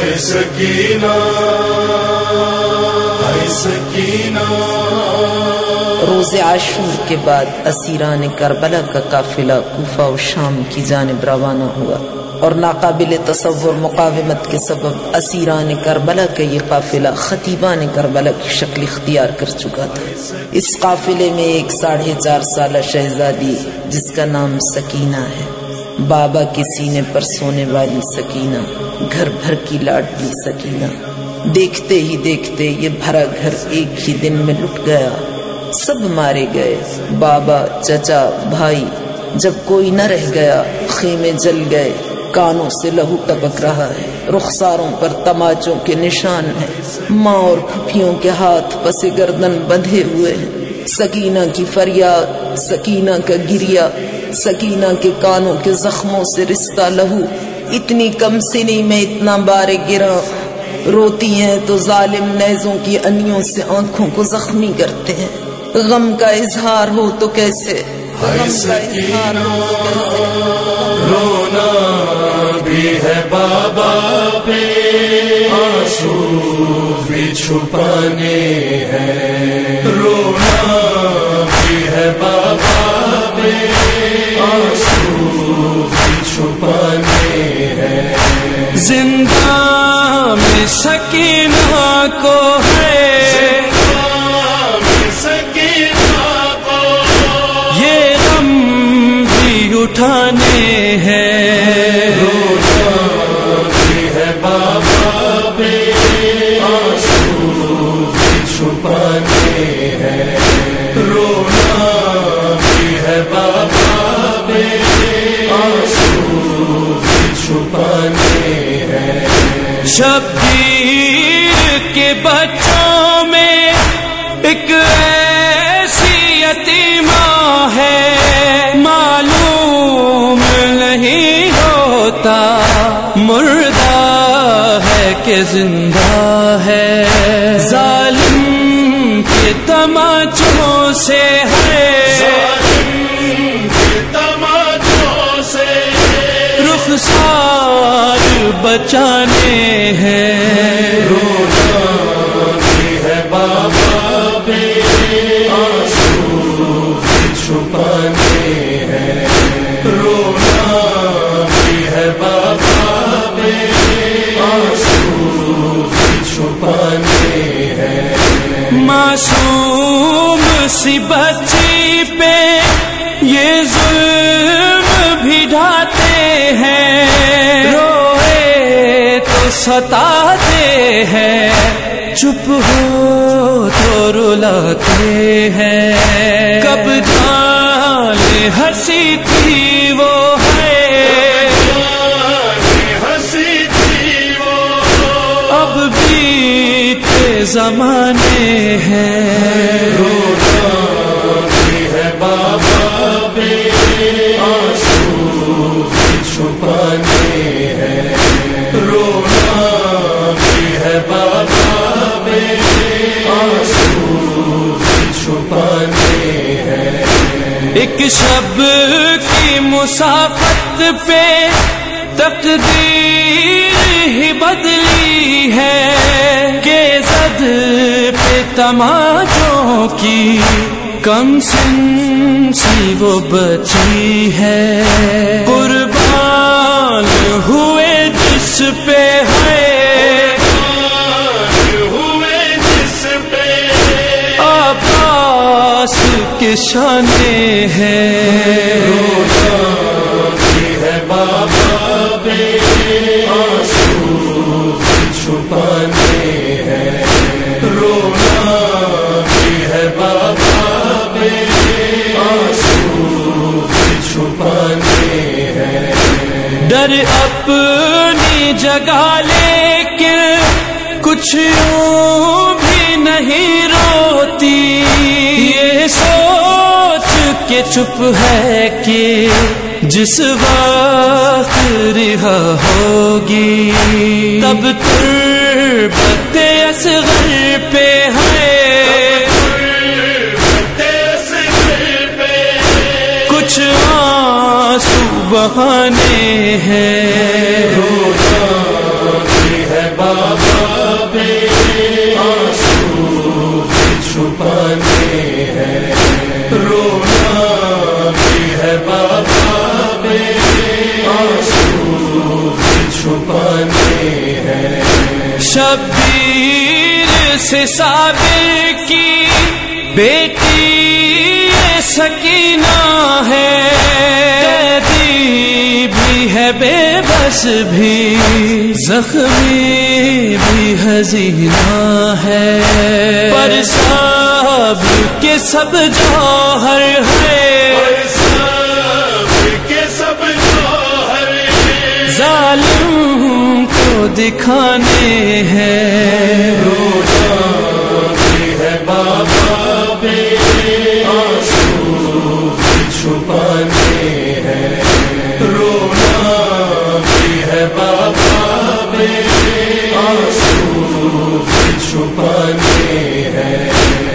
ہے سکینہ، ہے سکینہ۔ روز عاشور کے بعد اسیران کربلا کا قافلہ کوفہ و شام کی جانب روانہ ہوا، اور ناقابل تصور مقاومت کے سبب اسیران کربلا کا یہ قافلہ خطیبان کربلا کی شکل اختیار کر چکا تھا۔ اس قافلے میں ایک 4.5 سالہ شہزادی جس کا نام سکینہ ہے، بابا کے سینے پر سونے والی سکینہ، گھر بھر کی لاڈلی سکینہ۔ دیکھتے ہی دیکھتے یہ بھرا گھر ایک ہی دن میں لٹ گیا، سب مارے گئے، بابا، چچا، بھائی، جب کوئی نہ رہ گیا خیمے جل گئے، کانوں سے لہو ٹپک رہا ہے، رخساروں پر تماچوں کے نشان ہیں، ماں اور پھپھیوں کے ہاتھ پس گردن بندھے ہوئے ہیں۔ سکینہ کی فریاد، سکینہ کا گریا، سکینہ کے کانوں کے زخموں سے رستا لہو۔ اتنی کم سنی میں اتنا بارے گرا، روتی ہیں تو ظالم نیزوں کی انیوں سے آنکھوں کو زخمی کرتے ہیں۔ غم کا اظہار ہو تو کیسے، ہے سکینہ، رونا بھی ہے بابا پہ، آنسو بھی چھپانے ہیں، رونا بھی ہے بابا پہ، آنسو بھی چھپانے ہیں۔ زندہ میں سکینہ کو ہے، اٹھانے ہیں، رونا بھی ہے بابا پہ، آنسو بھی چھپانے ہیں، رونا بھی ہے بابا پہ، آنسو بھی چھپانے ہیں۔ شبیر کے بچوں میں ایک ایسی یتیمہ ہے، معلوم نہیں ہوتا مردہ ہے کہ زندہ ہے، ظالم کے تماچوں سے ہے، ظالم کے تماچوں سے رخسار بچانے ہیں، رونا بھی ہے بابا پہ، آنسو بھی چھپانے ہیں، رونا بھی ہے بابا پہ، آنسو بھی چھپانے ہیں۔ معصوم سی بچی پہ یہ ظلم بھی ڈھاتے ہیں، روئے تو ستاتے ہیں، چپ ہو تو رلاتے ہیں۔ کب جان ہنسی تھی وہ ہے، ہنسی تھی وہ اب بیتے زمانے ہیں، رونا بھی ہے بابا پہ، آنسو بھی چھپانے ہیں، رونا بھی ہے بابا پہ، آنسو بھی چھپانے ہیں۔ ایک شب کی مسافت پہ تقدیر ہی بدلی ہے، کہ زد پہ تماچوں کی کم سن سی وہ بچی ہے، قربان ہوئے جس پہ ہے، عباس کے شانے ہیں، رونا بھی ہے بابا پہ، آنسو بھی چھپانے ہیں، رونا بھی ہے بابا پہ، آنسو بھی چھپانے ہیں۔ ڈر اپنی جگہ لیکن کچھ یوں بھی نہیں روتی، یہ سوچ کے چپ ہے کہ جس وقت رہا ہوگی تب تربت اصغر پہ ہے، کچھ آنسو بہانے ہیں، رونا بھی ہے بابا پہ آنسو بھی چھپانے ہیں، رونا بھی ہے بابا پہ آنسو بھی چھپانے ہیں۔ شبیر سے صابر کی بیٹی سکینہ ہے، قیدی بھی ہے بے بس بھی، زخمی بھی حزینہ ہے، پر سب کے سب جوہر ہے، ظالم کو دکھانے ہیں، رونا بھی ہے بابا پہ آنسو بھی چھپانے ہیں، رونا بھی ہے بابا پہ آنسو بھی چھپانے ہیں۔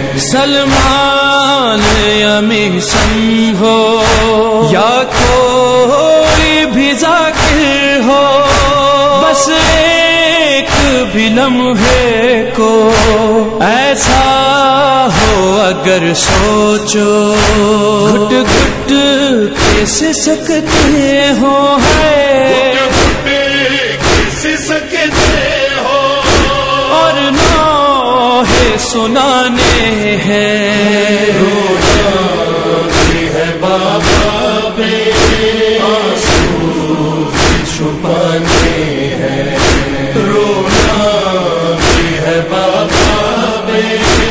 سلمان امی سمجھو یا کوئی بھی ذاکر ہو، بس ایک بھی لمحے کو ایسا ہو اگر سوچو، گھٹ گھٹ کے سسکتے ہو ہے، اور نوحے سنانے ہیں، رونا بھی ہے بابا پہ آنسو بھی چھپانے ہیں، رونا بھی ہے بابا پہ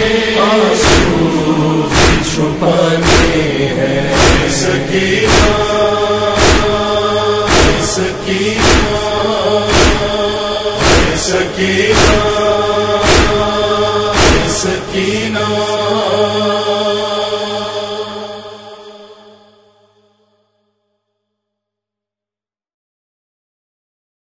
آنسو بھی چھپانے ہیں۔ سکینہ سکینہ سکینہ سکینہ